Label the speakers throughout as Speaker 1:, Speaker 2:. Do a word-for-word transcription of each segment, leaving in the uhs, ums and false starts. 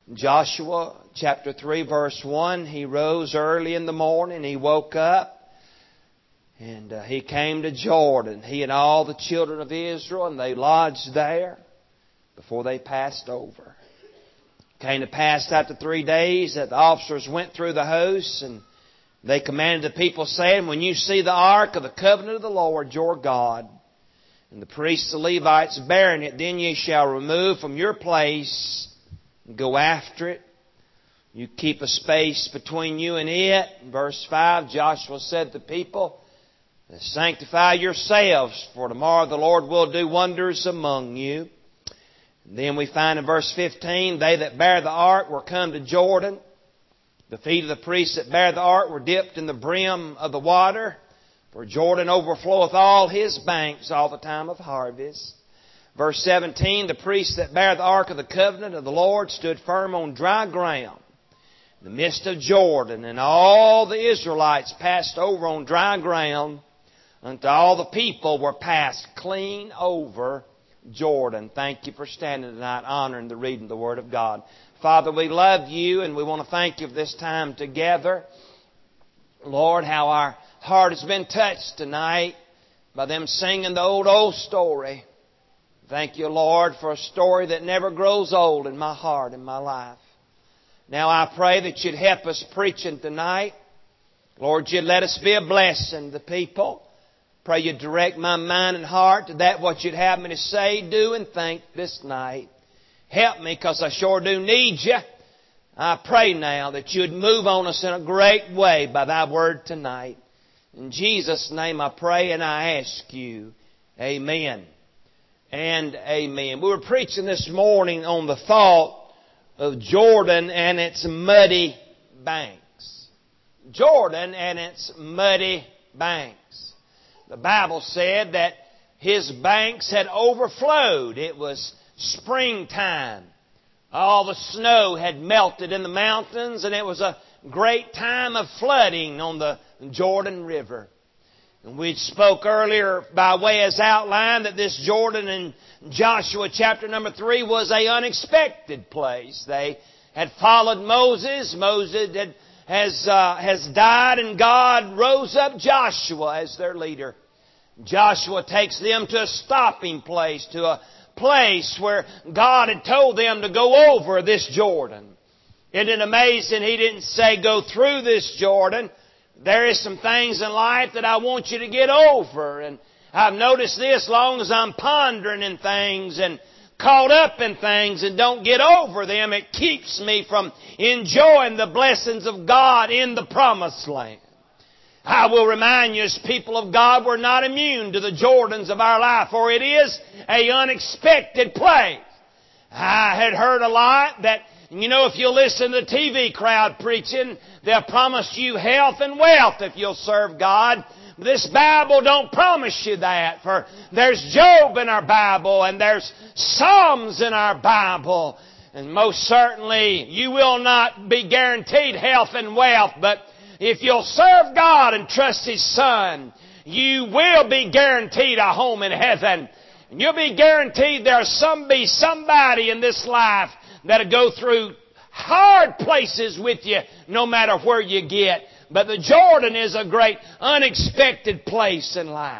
Speaker 1: Joshua chapter three verse one, he rose early in the morning, he woke up, and uh, he came to Jordan, he and all the children of Israel, and they lodged there before they passed over. It came to pass after three days that the officers went through the hosts, and they commanded the people, saying, when you see the ark of the covenant of the Lord your God, and the priests the Levites bearing it, then ye shall remove from your place and go after it. You keep a space between you and it. Verse five, Joshua said to the people, sanctify yourselves, for tomorrow the Lord will do wonders among you. And then we find in verse fifteen, they that bear the ark were come to Jordan. The feet of the priests that bear the ark were dipped in the brim of the water, for Jordan overfloweth all his banks all the time of harvest. Verse seventeen, the priests that bear the ark of the covenant of the Lord stood firm on dry ground in the midst of Jordan, and all the Israelites passed over on dry ground until all the people were passed clean over Jordan. Thank you for standing tonight, honoring the reading of the Word of God. Father, we love you, and we want to thank you for this time together. Lord, how our heart has been touched tonight by them singing the old, old story. Thank you, Lord, for a story that never grows old in my heart, in my life. Now I pray that you'd help us preaching tonight. Lord, you'd let us be a blessing to the people. Pray you'd direct my mind and heart to that what you'd have me to say, do, and think this night. Help me, because I sure do need you. I pray now that you'd move on us in a great way by thy word tonight. In Jesus' name I pray and I ask you. Amen. And amen. We were preaching this morning on the thought of Jordan and its muddy banks. Jordan and its muddy banks. The Bible said that his banks had overflowed. It was springtime. All the snow had melted in the mountains, and it was a great time of flooding on the Jordan River. And we spoke earlier by way as outline that this Jordan in Joshua chapter number three was an unexpected place. They had followed Moses. Moses had, has, uh, has died, and God rose up Joshua as their leader. Joshua takes them to a stopping place, to a place where God had told them to go over this Jordan. Isn't it amazing? He didn't say go through this Jordan. There is some things in life that I want you to get over. And I've noticed this, long as I'm pondering in things and caught up in things and don't get over them, it keeps me from enjoying the blessings of God in the promised land. I will remind you, as people of God, we're not immune to the Jordans of our life, for it is an unexpected place. I had heard a lot that, you know, if you listen to the T V crowd preaching, they'll promise you health and wealth if you'll serve God. This Bible don't promise you that, for there's Job in our Bible and there's Psalms in our Bible. And most certainly you will not be guaranteed health and wealth, but if you'll serve God and trust His Son, you will be guaranteed a home in heaven. And you'll be guaranteed there'll some be somebody in this life that'll go through hard places with you no matter where you get. But the Jordan is a great unexpected place in life.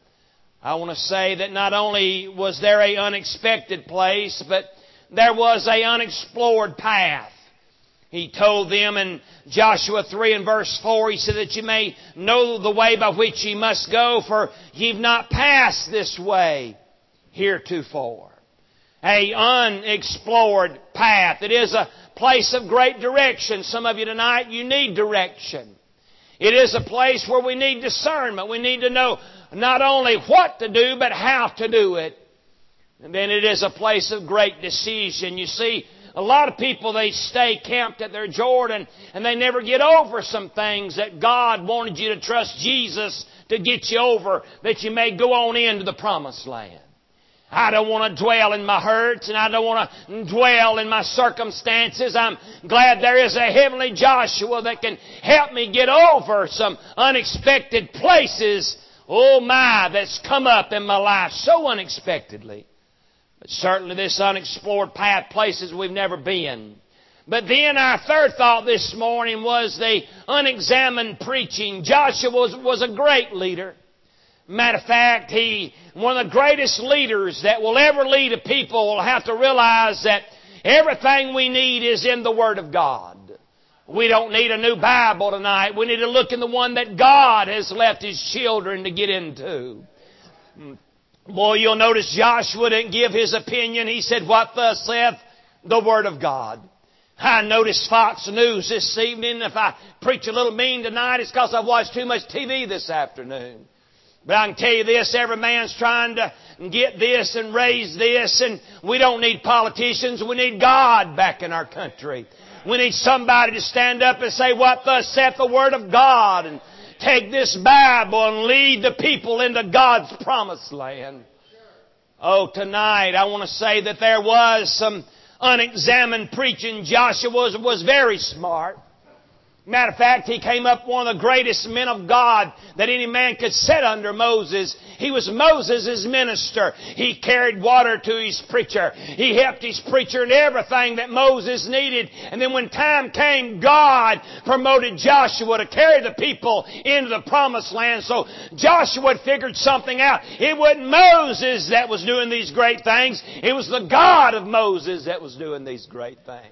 Speaker 1: I want to say that not only was there an unexpected place, but there was an unexplored path. He told them in Joshua three and verse four, He said that you may know the way by which ye must go, for ye've not passed this way heretofore. A unexplored path. It is a place of great direction. Some of you tonight, you need direction. It is a place where we need discernment. We need to know not only what to do, but how to do it. And then it is a place of great decision. You see, a lot of people, they stay camped at their Jordan and they never get over some things that God wanted you to trust Jesus to get you over, that you may go on into the promised land. I don't want to dwell in my hurts and I don't want to dwell in my circumstances. I'm glad there is a heavenly Joshua that can help me get over some unexpected places, oh my, that's come up in my life so unexpectedly. But certainly this unexplored path, places we've never been. But then our third thought this morning was the unexamined preaching. Joshua was, was a great leader. Matter of fact, he, one of the greatest leaders that will ever lead a people will have to realize that everything we need is in the Word of God. We don't need a new Bible tonight. We need to look in the one that God has left His children to get into. Boy, you'll notice Joshua didn't give his opinion. He said, "What thus saith the Word of God." I noticed Fox News this evening. If I preach a little mean tonight, it's because I've watched too much T V this afternoon. But I can tell you this, every man's trying to get this and raise this, and we don't need politicians. We need God back in our country. We need somebody to stand up and say, "What thus saith the Word of God," and take this Bible and lead the people into God's promised land. Oh, tonight I want to say that there was some unexamined preaching. Joshua was, was very smart. Matter of fact, he came up one of the greatest men of God that any man could sit under, Moses. He was Moses' minister. He carried water to his preacher. He helped his preacher in everything that Moses needed. And then when time came, God promoted Joshua to carry the people into the promised land. So Joshua had figured something out. It wasn't Moses that was doing these great things. It was the God of Moses that was doing these great things.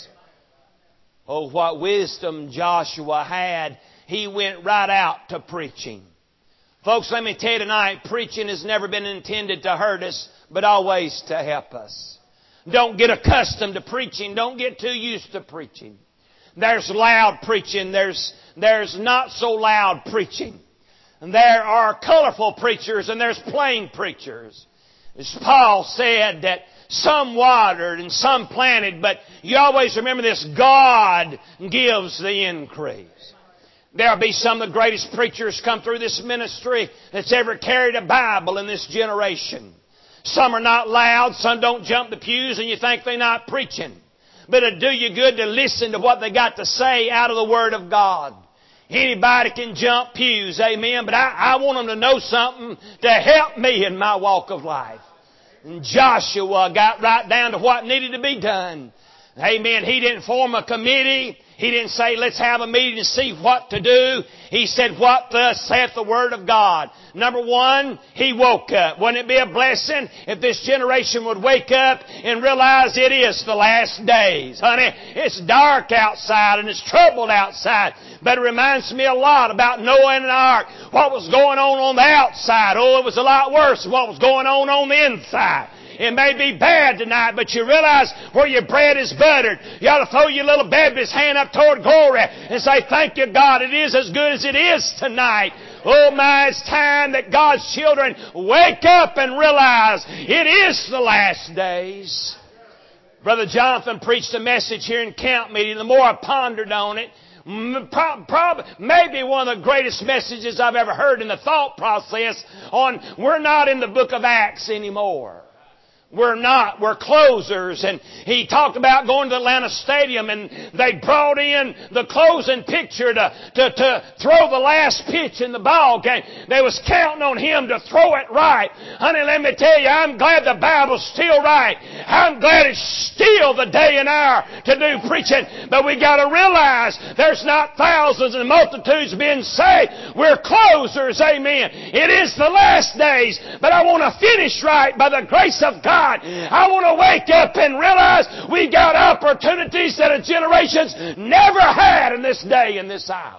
Speaker 1: Oh, what wisdom Joshua had. He went right out to preaching. Folks, let me tell you tonight, preaching has never been intended to hurt us, but always to help us. Don't get accustomed to preaching. Don't get too used to preaching. There's loud preaching. There's, there's not so loud preaching. And there are colorful preachers and there's plain preachers. As Paul said that some watered and some planted, but you always remember this, God gives the increase. There'll be some of the greatest preachers come through this ministry that's ever carried a Bible in this generation. Some are not loud, some don't jump the pews and you think they're not preaching. But it'll do you good to listen to what they got to say out of the Word of God. Anybody can jump pews, amen, but I, I want them to know something to help me in my walk of life. And Joshua got right down to what needed to be done. Amen. He didn't form a committee. He didn't say, "Let's have a meeting to see what to do." He said, "What thus saith the Word of God." Number one, he woke up. Wouldn't it be a blessing if this generation would wake up and realize it is the last days? Honey, it's dark outside and it's troubled outside. But it reminds me a lot about Noah and an ark. What was going on on the outside? Oh, it was a lot worse than what was going on on the inside. It may be bad tonight, but you realize where your bread is buttered. You ought to throw your little baby's hand up toward glory and say, "Thank you, God. It is as good as it is tonight." Oh my, it's time that God's children wake up and realize it is the last days. Brother Jonathan preached a message here in camp meeting. The more I pondered on it, Probably, maybe one of the greatest messages I've ever heard in the thought process on we're not in the book of Acts anymore. We're not. We're closers. And he talked about going to the Atlanta Stadium and they brought in the closing picture to, to, to throw the last pitch in the ball game. They was counting on him to throw it right. Honey, let me tell you, I'm glad the Bible's still right. I'm glad it's still the day and hour to do preaching. But we got to realize there's not thousands and multitudes being saved. We're closers. Amen. It is the last days. But I want to finish right by the grace of God. I want to wake up and realize we got opportunities that a generation's never had in this day and this hour.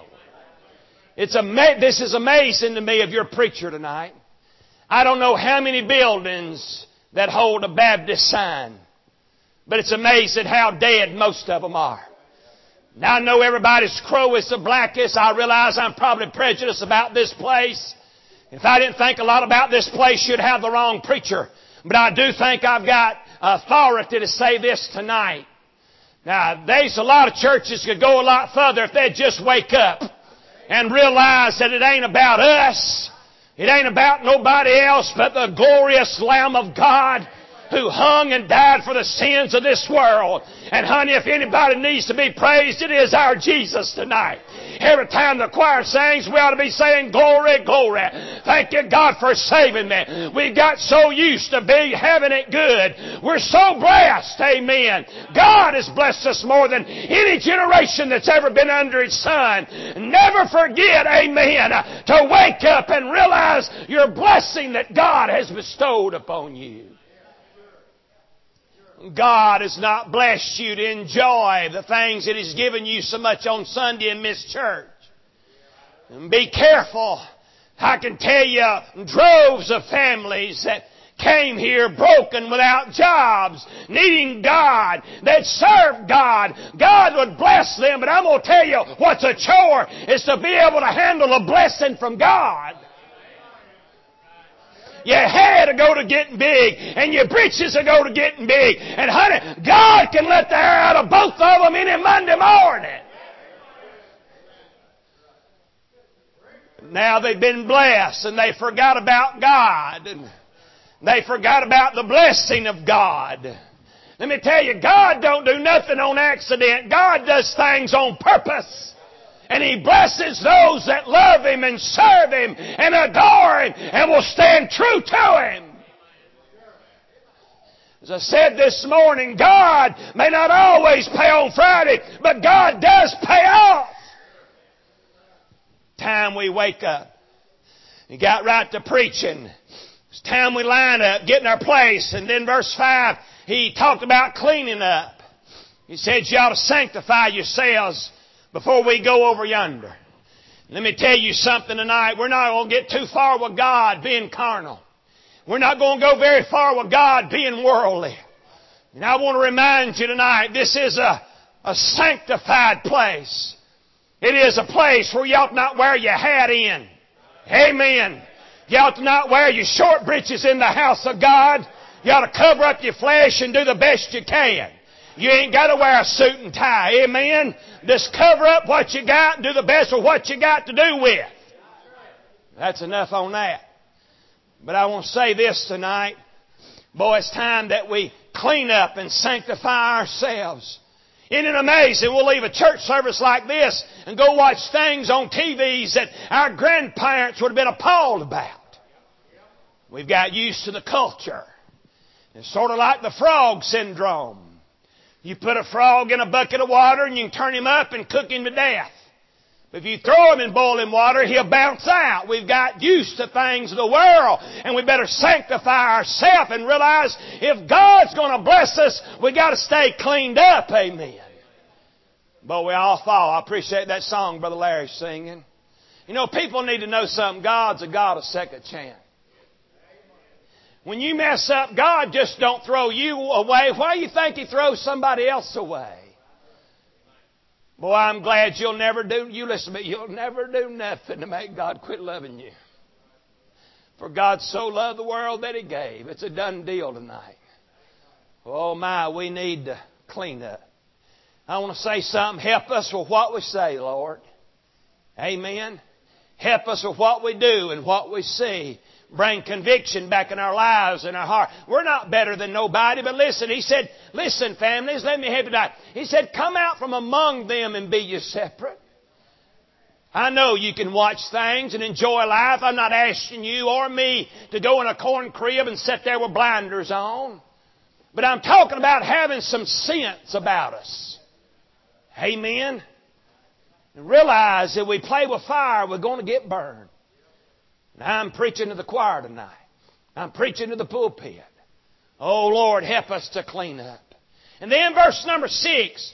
Speaker 1: It's ama- this is amazing to me of your preacher tonight. I don't know how many buildings that hold a Baptist sign, but it's amazing how dead most of them are. Now I know everybody's crow is the blackest. I realize I'm probably prejudiced about this place. If I didn't think a lot about this place, you'd have the wrong preacher. But I do think I've got authority to say this tonight. Now, there's a lot of churches could go a lot further if they'd just wake up and realize that it ain't about us. It ain't about nobody else but the glorious Lamb of God. who hung and died for the sins of this world. And honey, if anybody needs to be praised, it is our Jesus tonight. Every time the choir sings, we ought to be saying, glory, glory. Thank you, God, for saving me. We got so used to be having it good. We're so blessed. Amen. God has blessed us more than any generation that's ever been under His sun. Never forget, amen, to wake up and realize your blessing that God has bestowed upon you. God has not blessed you to enjoy the things that He's given you so much on Sunday and miss church. And be careful. I can tell you droves of families that came here broken, without jobs, needing God, that served God. God would bless them, but I'm going to tell you what's a chore is to be able to handle a blessing from God. Your hair to go to getting big, and your britches to go to getting big. And honey, God can let the hair out of both of them any Monday morning. Now they've been blessed, and they forgot about God. And they forgot about the blessing of God. Let me tell you, God don't do nothing on accident. God does things on purpose. And He blesses those that love Him and serve Him and adore Him and will stand true to Him. As I said this morning, God may not always pay on Friday, but God does pay off. Time we wake up. He got right to preaching. It's time we line up, get in our place. And then verse five, he talked about cleaning up. He said you ought to sanctify yourselves before we go over yonder. Let me tell you something tonight. We're not going to get too far with God being carnal. We're not going to go very far with God being worldly. And I want to remind you tonight, this is a, a sanctified place. It is a place where you ought not wear your hat in. Amen. You ought to not wear your short breeches in the house of God. You ought to cover up your flesh and do the best you can. You ain't got to wear a suit and tie. Amen. Just cover up what you got and do the best with what you got to do with. That's enough on that. But I want to say this tonight. Boy, it's time that we clean up and sanctify ourselves. Isn't it amazing? We'll leave a church service like this and go watch things on T Vs that our grandparents would have been appalled about. We've got used to the culture. It's sort of like the frog syndrome. You put a frog in a bucket of water and you can turn him up and cook him to death. But if you throw him in boiling water, he'll bounce out. We've got used to things of the world, and we better sanctify ourselves and realize if God's going to bless us, we got to stay cleaned up. Amen. But we all fall. I appreciate that song Brother Larry's singing. You know, people need to know something. God's a God of second chance. When you mess up, God just don't throw you away. Why do you think He throws somebody else away? Boy, I'm glad you'll never do, you listen to me, you'll never do nothing to make God quit loving you. For God so loved the world that He gave. It's a done deal tonight. Oh my, we need to clean up. I want to say something. Help us with what we say, Lord. Amen. Help us with what we do and what we see. Bring conviction back in our lives and our heart. We're not better than nobody, but listen, He said, listen, families, let me help you tonight. He said, come out from among them and be ye separate. I know you can watch things and enjoy life. I'm not asking you or me to go in a corn crib and sit there with blinders on. But I'm talking about having some sense about us. Amen. And realize that we play with fire, we're going to get burned. And I'm preaching to the choir tonight. I'm preaching to the pulpit. Oh, Lord, help us to clean up. And then verse number six,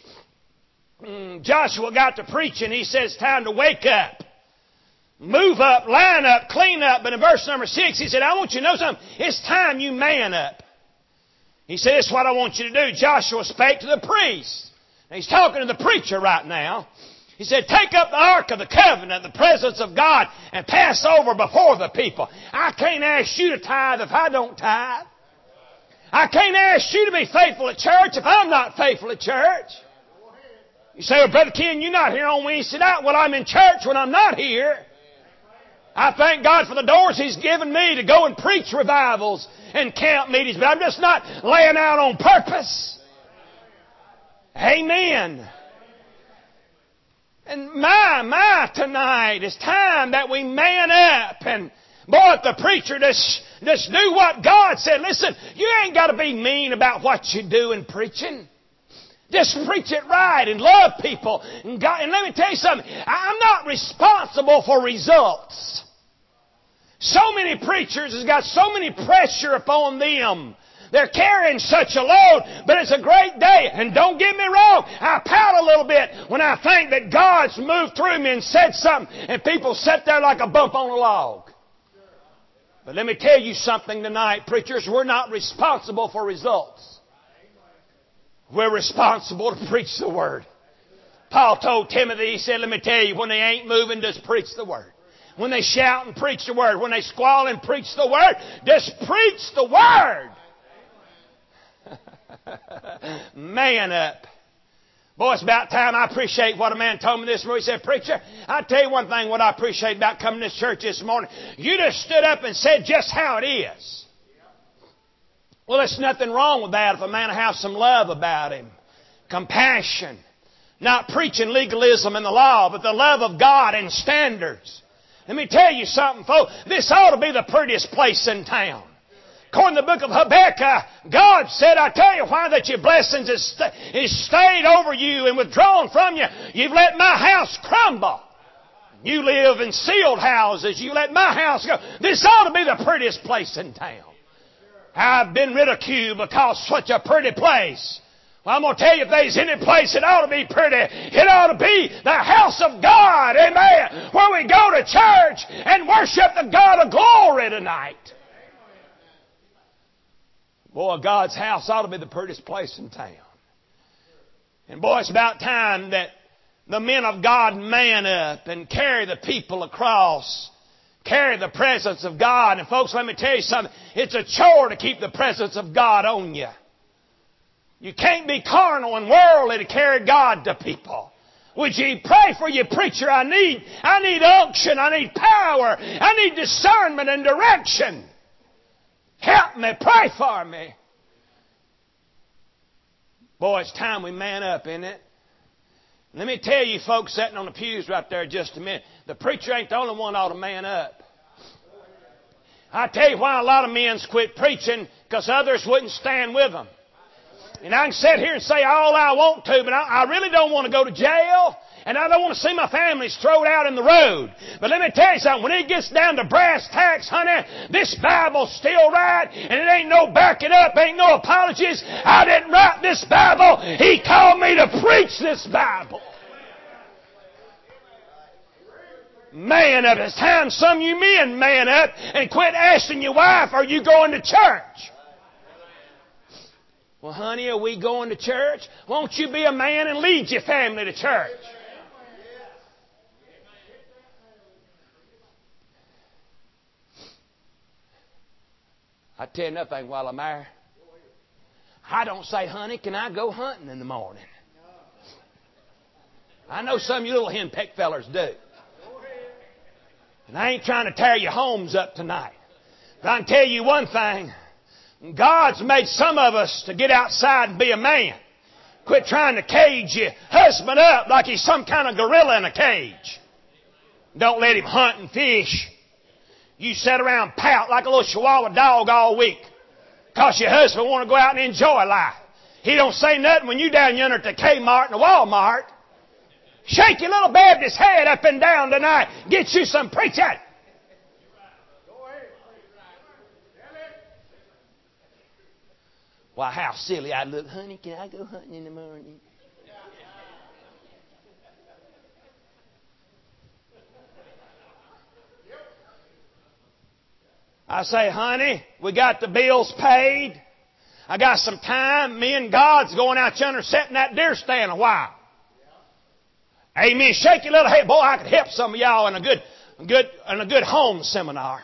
Speaker 1: Joshua got to preaching. He says, time to wake up. Move up, line up, clean up. But in verse number six, he said, I want you to know something. It's time you man up. He said, this is what I want you to do. Joshua spake to the priest. Now, he's talking to the preacher right now. He said, take up the ark of the covenant, the presence of God, and pass over before the people. I can't ask you to tithe if I don't tithe. I can't ask you to be faithful at church if I'm not faithful at church. You say, well, Brother Ken, you're not here on Wednesday night. Well, I'm in church when I'm not here.
Speaker 2: I thank God for the doors He's given me to go and preach revivals and camp meetings, but I'm just not laying out on purpose. Amen. And my, my, tonight is time that we man up and, boy, if the preacher just, just do what God said. Listen, you ain't got to be mean about what you do in preaching. Just preach it right and love people. And, God, and let me tell you something. I'm not responsible for results. So many preachers has got so many pressure upon them. They're carrying such a load, but it's a great day. And don't get me wrong, I pout a little bit when I think that God's moved through me and said something, and people sit there like a bump on a log. But let me tell you something tonight, preachers, we're not responsible for results. We're responsible to preach the Word. Paul told Timothy, he said, let me tell you, when they ain't moving, just preach the Word. When they shout and preach the Word. When they squall and preach the Word, just preach the Word. Man up. Boy, it's about time. I appreciate what a man told me this morning. He said, preacher, I'll tell you one thing what I appreciate about coming to this church this morning. You just stood up and said just how it is. Well, there's nothing wrong with that if a man has some love about him. Compassion. Not preaching legalism and the law, but the love of God and standards. Let me tell you something, folks. This ought to be the prettiest place in town. According to the book of Habakkuk, God said, I tell you why that your blessings is, st- is stayed over you and withdrawn from you. You've let my house crumble. You live in sealed houses. You let my house go. This ought to be the prettiest place in town. I've been ridiculed because such a pretty place. Well, I'm going to tell you, if there's any place it ought to be pretty, it ought to be the house of God. Amen. Where we go to church and worship the God of glory tonight. Boy, God's house ought to be the prettiest place in town. And boy, it's about time that the men of God man up and carry the people across. Carry the presence of God. And folks, let me tell you something. It's a chore to keep the presence of God on you. You can't be carnal and worldly to carry God to people. Would you pray for your preacher? I need, I need unction. I need power. I need discernment and direction. Help me. Pray for me. Boy, it's time we man up, isn't it? Let me tell you folks sitting on the pews right there just a minute. The preacher ain't the only one ought to man up. I tell you why a lot of men's quit preaching, because others wouldn't stand with them. And I can sit here and say all I want to, but I, I really don't want to go to jail. And I don't want to see my families thrown out in the road. But let me tell you something. When it gets down to brass tacks, honey, this Bible's still right. And it ain't no backing up. Ain't no apologies. I didn't write this Bible. He called me to preach this Bible. Man up. It's time some of you men man up and quit asking your wife, are you going to church? Well, honey, are we going to church? Won't you be a man and lead your family to church? I tell you another thing while I'm there. I don't say, honey, can I go hunting in the morning? I know some of you little henpecked fellers do. And I ain't trying to tear your homes up tonight. But I can tell you one thing. God's made some of us to get outside and be a man. Quit trying to cage your husband up like he's some kind of gorilla in a cage. Don't let him hunt and fish. You sit around and pout like a little chihuahua dog all week because your husband want to go out and enjoy life. He don't say nothing when you down yonder at the Kmart and the Walmart. Shake your little Baptist head up and down tonight. Get you some preaching. Why, how silly I look. Honey, can I go hunting in the morning? I say, honey, we got the bills paid. I got some time. Me and God's going out yonder setting that deer stand a while. Amen. Shake your little head. Boy, I could help some of y'all in a good, good, in a good home seminar.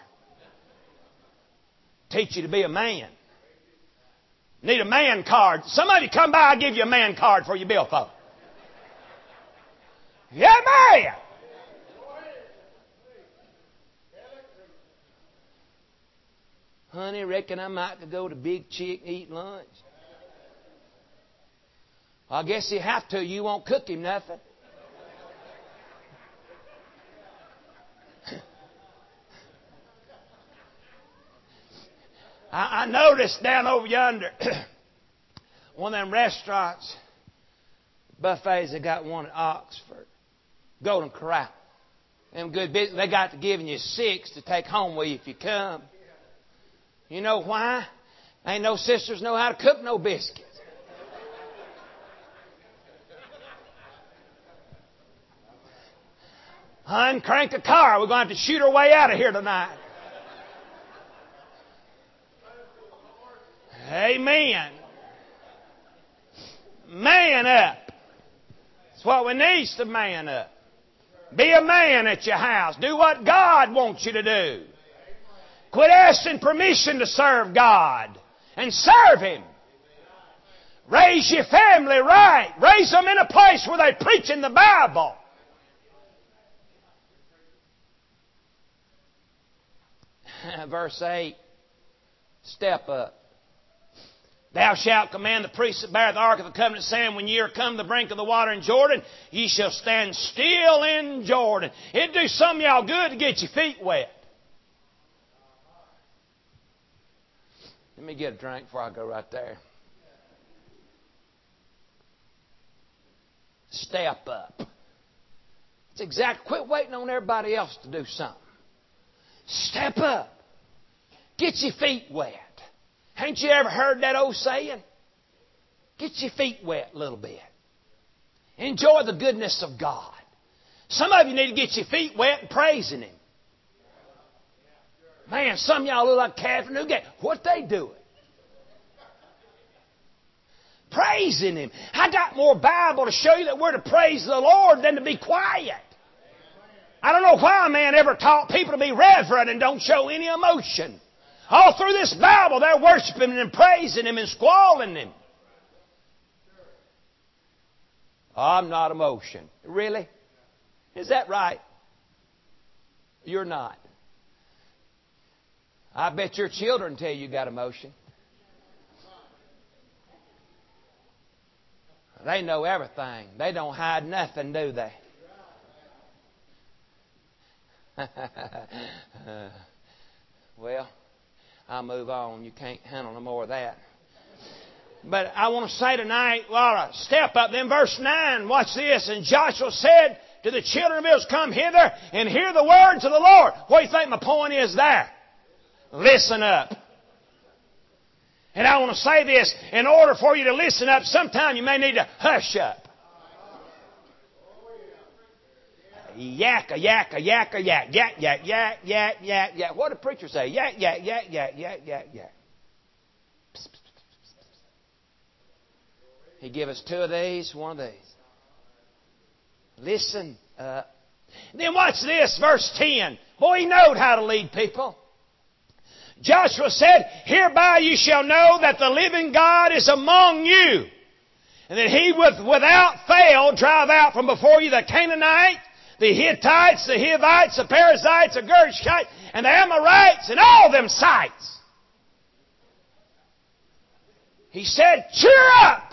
Speaker 2: Teach you to be a man. Need a man card. Somebody come by, I'll give you a man card for your billfold. Yeah, man.
Speaker 1: Honey, reckon I might could go to Big Chick and eat lunch. I guess you have to. You won't cook him nothing. I, I noticed down over yonder, one of them restaurants, buffets, they got one at Oxford, Golden Corral. Them good business, they got to giving you six to take home with you if you come. You know why? Ain't no sisters know how to cook no biscuits. Hun, crank a car. We're going to have to shoot our way out of here tonight. Amen. Man up. That's what we need, is to man up. Be a man at your house. Do what God wants you to do. Quit asking permission to serve God. And serve Him. Raise your family right. Raise them in a place where they're preaching the Bible. Verse eight. Step up. Thou shalt command the priests that bear the ark of the covenant, saying, when ye are come to the brink of the water in Jordan, ye shall stand still in Jordan. It'd do some of y'all good to get your feet wet. Let me get a drink before I go right there. Step up. It's exactly. Quit waiting on everybody else to do something. Step up. Get your feet wet. Ain't you ever heard that old saying? Get your feet wet a little bit. Enjoy the goodness of God. Some of you need to get your feet wet and praising Him. Man, some of y'all look like Catherine Newgate. What they doing? Praising Him. I got more Bible to show you that we're to praise the Lord than to be quiet. I don't know why a man ever taught people to be reverent and don't show any emotion. All through this Bible, they're worshiping Him and praising Him and squalling Him. I'm not emotion. Really? Is that right? You're not. I bet your children tell you you got emotion. They know everything. They don't hide nothing, do they? uh, well, I'll move on. You can't handle no more of that. But I want to say tonight, well, step up. Then verse nine, watch this. And Joshua said to the children of Israel, come hither and hear the words of the Lord. What do you think my point is there? Listen up. And I want to say this, in order for you to listen up, sometime you may need to hush up. Yak, a yak, a yak, a yak, yak, yak, yak, yak, yak, yak. What did the preacher say? Yak, yak, yak, yak, yak, yak, yak. He give us two of these, one of these. Listen up. Then watch this, verse ten. Boy, he knowed how to lead people. Joshua said, hereby you shall know that the living God is among you, and that He with, without fail drive out from before you the Canaanites, the Hittites, the Hivites, the Perizzites, the Girgashites, and the Amorites, and all them sites. He said, cheer up!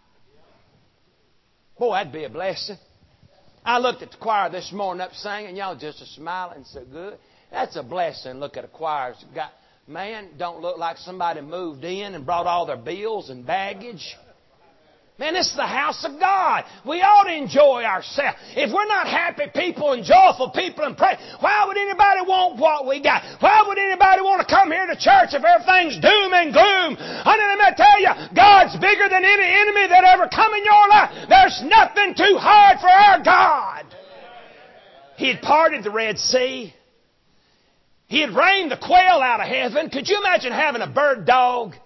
Speaker 1: Boy, that'd be a blessing. I looked at the choir this morning up singing. Y'all just are smiling so good. That's a blessing. Look at a choir that's got, man, don't look like somebody moved in and brought all their bills and baggage. Man, this is the house of God. We ought to enjoy ourselves. If we're not happy people and joyful people and pray, why would anybody want what we got? Why would anybody want to come here to church if everything's doom and gloom? Honey, let me tell you, God's bigger than any enemy that ever come in your life. There's nothing too hard for our God. He had parted the Red Sea. He had rained the quail out of heaven. Could you imagine having a bird dog?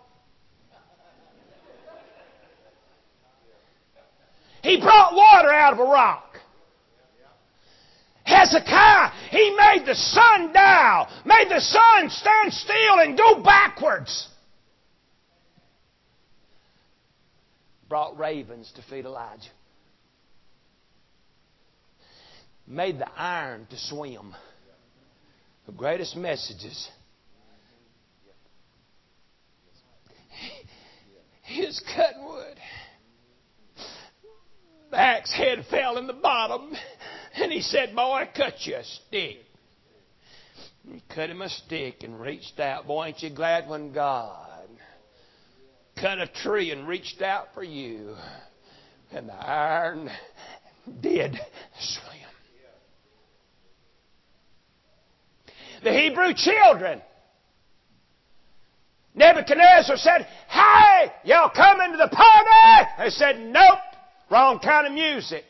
Speaker 1: He brought water out of a rock. Hezekiah, he made the sundial, made the sun stand still and go backwards. Brought ravens to feed Elijah. Made the iron to swim. The greatest messages
Speaker 2: He was cutting wood. The axe head fell in the bottom, and he said, "Boy, cut you a stick." He cut him a stick and reached out. Boy, ain't you glad when God cut a tree and reached out for you, and the iron did swim. The Hebrew children, Nebuchadnezzar said, "Hey, y'all coming to the party?" They said, "Nope, wrong kind of music."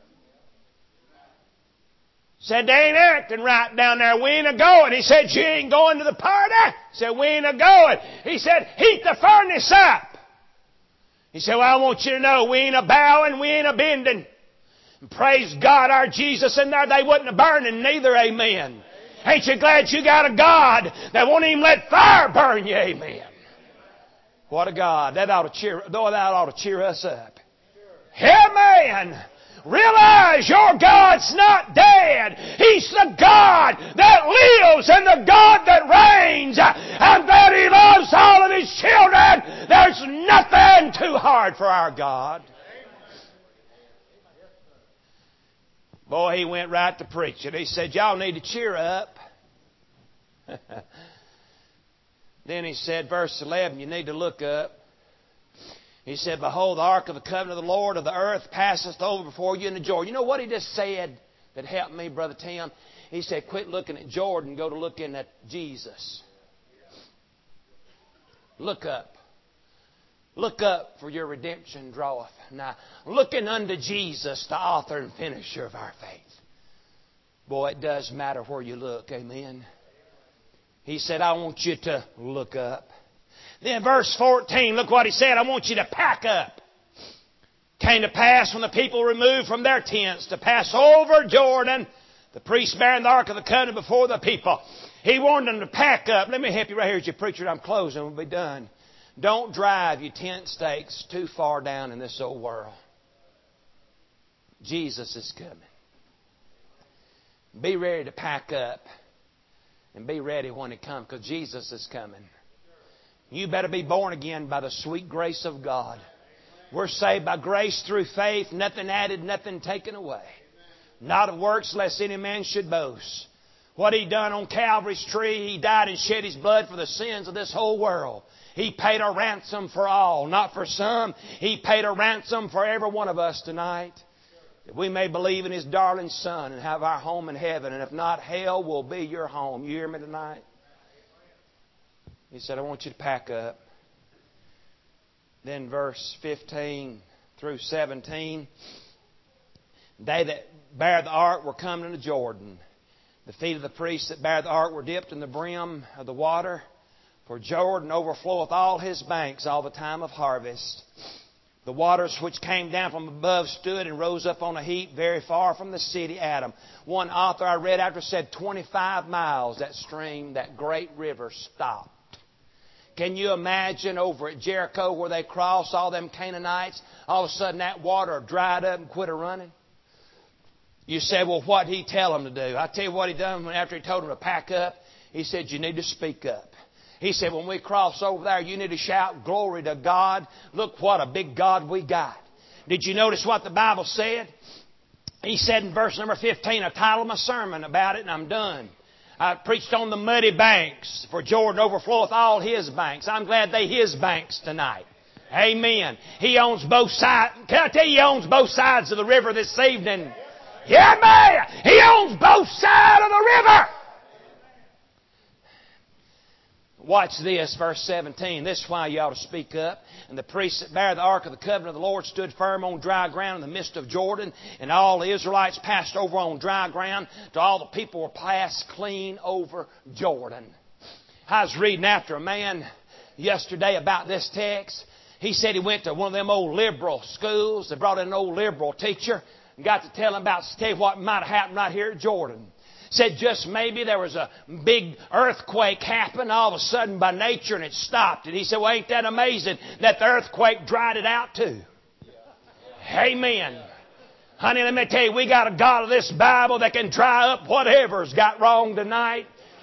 Speaker 2: Said, "They ain't acting right down there. We ain't a-going." He said, "You ain't going to the party?" He said, "We ain't a-going." He said, "Heat the furnace up." He said, "Well, I want you to know we ain't a-bowing, we ain't a-bending." And praise God, our Jesus in there, they wasn't a-burning neither, amen. Ain't you glad you got a God that won't even let fire burn you, amen. What a God. That ought to cheer, that ought to cheer us up. Amen. Realize your God's not dead. He's the God that lives and the God that reigns, and that He loves all of His children. There's nothing too hard for our God. Boy, he went right to preaching. He said, "Y'all need to cheer up." Then he said, verse eleven, you need to look up. He said, "Behold, the ark of the covenant of the Lord of the earth passeth over before you in the Jordan." You know what he just said that helped me, Brother Tim? He said, quit looking at Jordan, go to looking at Jesus. Look up. Look up, for your redemption draweth nigh. Looking unto Jesus, the author and finisher of our faith. Boy, it does matter where you look. Amen. He said, "I want you to look up." Then verse fourteen, look what he said. "I want you to pack up." Came to pass when the people removed from their tents to pass over Jordan, the priest bearing the ark of the covenant before the people. He warned them to pack up. Let me help you right here as you preacher. I'm closing. We'll be done. Don't drive your tent stakes too far down in this old world. Jesus is coming. Be ready to pack up and be ready when He comes, because Jesus is coming. You better be born again by the sweet grace of God. We're saved by grace through faith, nothing added, nothing taken away. Not of works, lest any man should boast. What He done on Calvary's tree, He died and shed His blood for the sins of this whole world. He paid a ransom for all, not for some. He paid a ransom for every one of us tonight, that we may believe in His darling Son and have our home in heaven. And if not, hell will be your home. You hear me tonight? He said, "I want you to pack up." Then verse fifteen through seventeen. They that bare the ark were coming into Jordan. The feet of the priests that bare the ark were dipped in the brim of the water. For Jordan overfloweth all his banks all the time of harvest. The waters which came down from above stood and rose up on a heap very far from the city Adam. One author I read after said twenty-five miles that stream, that great river, stopped. Can you imagine over at Jericho where they crossed all them Canaanites? All of a sudden that water dried up and quit a running. You say, "Well, what did He tell them to do?" I tell you what He done after He told them to pack up. He said, "You need to speak up." He said, "When we cross over there, you need to shout glory to God. Look what a big God we got." Did you notice what the Bible said? He said in verse number fifteen, I titled my sermon about it and I'm done. I preached on the muddy banks, for Jordan overfloweth all his banks. I'm glad they his banks tonight. Amen. He owns both sides. Can I tell you, He owns both sides of the river this evening? Yeah, man. He owns both sides of the river. Watch this, verse seventeen. This is why you ought to speak up. "And the priests that bare the ark of the covenant of the Lord stood firm on dry ground in the midst of Jordan. And all the Israelites passed over on dry ground, till all the people were passed clean over Jordan." I was reading after a man yesterday about this text. He said he went to one of them old liberal schools. They brought in an old liberal teacher and got to tell him about tell you what might have happened right here at Jordan. Said just maybe there was a big earthquake happen all of a sudden by nature and it stopped. And he said, "Well, ain't that amazing that the earthquake dried it out too?" Amen. Honey, let me tell you, we got a God of this Bible that can dry up whatever's got wrong tonight.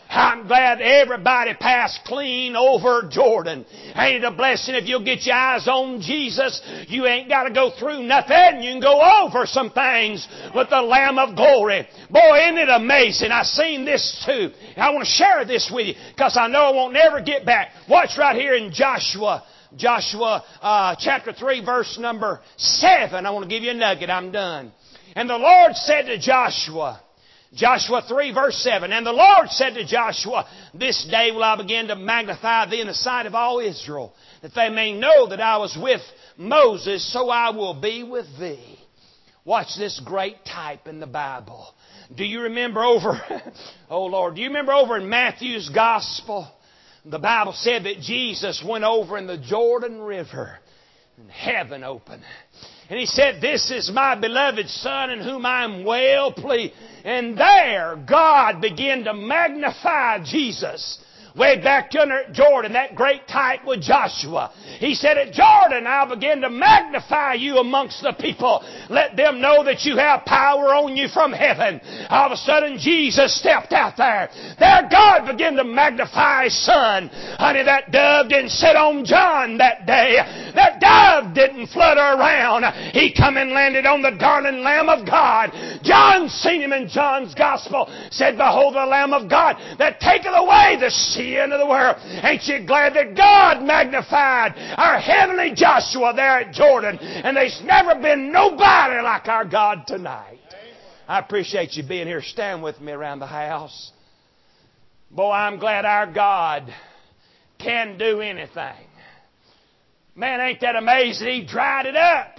Speaker 2: I'm glad everybody passed clean over Jordan. Ain't it a blessing if you'll get your eyes on Jesus? You ain't got to go through nothing. You can go over some things with the Lamb of glory. Boy, isn't it amazing? I've seen this too. I want to share this with you because I know I won't never get back. Watch right here in Joshua. Joshua uh, chapter three, verse number seven. I want to give you a nugget. I'm done. And the Lord said to Joshua, Joshua three, verse seven, and the Lord said to Joshua, this day will I begin to magnify thee in the sight of all Israel, that they may know that I was with Moses, so I will be with thee. Watch this great type in the Bible. Do you remember over, oh Lord, do you remember over in Matthew's Gospel? The Bible said that Jesus went over in the Jordan River and heaven opened. And He said, this is my beloved Son in whom I am well pleased. And there God began to magnify Jesus. Way back to Jordan, that great type with Joshua. He said, at Jordan, I'll begin to magnify you amongst the people. Let them know that you have power on you from heaven. All of a sudden, Jesus stepped out there. There, God began to magnify His Son. Honey, that dove didn't sit on John that day. That dove didn't flutter around. He come and landed on the darling Lamb of God. John seen Him in John's Gospel. Said, behold the Lamb of God that taketh away the sin of the world. Ain't you glad that God magnified our heavenly Joshua there at Jordan? And there's never been nobody like our God tonight. I appreciate you being here. Stand with me around the house. Boy, I'm glad our God can do anything. Man, ain't that amazing? He dried it up.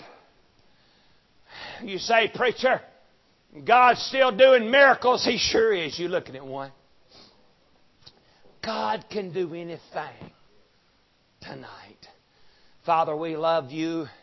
Speaker 2: You say, preacher, God's still doing miracles. He sure is. You're looking at one. God can do anything tonight. Father, we love You.